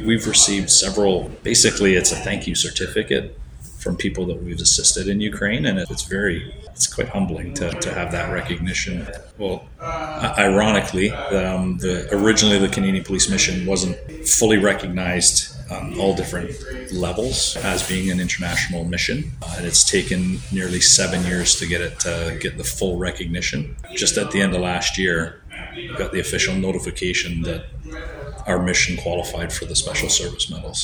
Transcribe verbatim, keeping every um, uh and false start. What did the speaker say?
we've received several, basically it's a thank you certificate from people that we've assisted in Ukraine, and it's very, it's quite humbling to, to have that recognition. Well, ironically, um, the originally the Canadian Police Mission wasn't fully recognized on all different levels as being an international mission, uh, and it's taken nearly seven years to get it to get the full recognition. Just at the end of last year, we got the official notification that our mission qualified for the Special Service Medals.